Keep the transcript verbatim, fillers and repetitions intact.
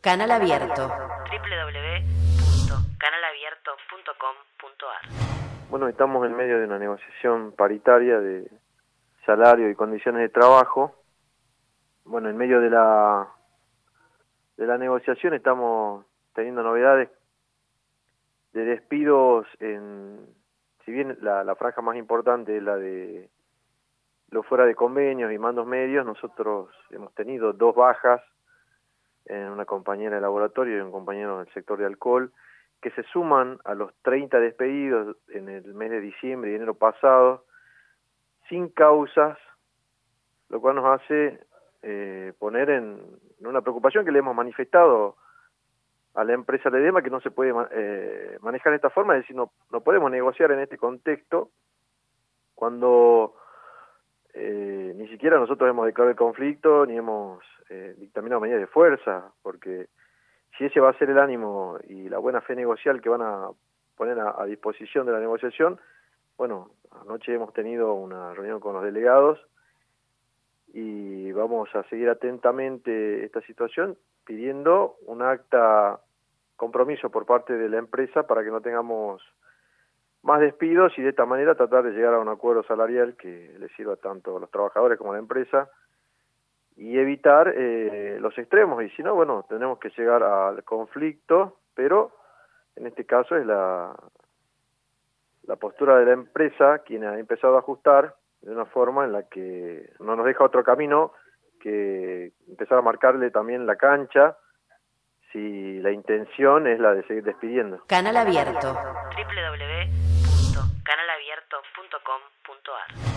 Canal Abierto. doble u doble u doble u punto canal abierto punto com punto a r. Bueno, estamos en medio de una negociación paritaria de salario y condiciones de trabajo. Bueno, en medio de la de la negociación estamos teniendo novedades de despidos en, si bien la, la franja más importante es la de los fuera de convenios y mandos medios, nosotros hemos tenido dos bajas, en una compañera de laboratorio y un compañero del sector de alcohol, que se suman a los treinta despedidos en el mes de diciembre y enero pasado, sin causas, lo cual nos hace eh, poner en, en una preocupación que le hemos manifestado a la empresa Ledesma, que no se puede eh, manejar de esta forma, es decir, no, no podemos negociar en este contexto cuando eh, ni siquiera nosotros hemos declarado el conflicto, ni hemos eh, dictaminado medidas de fuerza, porque si ese va a ser el ánimo y la buena fe negocial que van a poner a, a disposición de la negociación, bueno, anoche hemos tenido una reunión con los delegados y vamos a seguir atentamente esta situación pidiendo un acta compromiso por parte de la empresa para que no tengamos más despidos y de esta manera tratar de llegar a un acuerdo salarial que le sirva tanto a los trabajadores como a la empresa y evitar eh, los extremos, y si no, bueno, tenemos que llegar al conflicto, pero en este caso es la, la postura de la empresa quien ha empezado a ajustar de una forma en la que no nos deja otro camino que empezar a marcarle también la cancha si la intención es la de seguir despidiendo. Canal Abierto. doble u doble u doble u punto canal abierto punto com punto a r.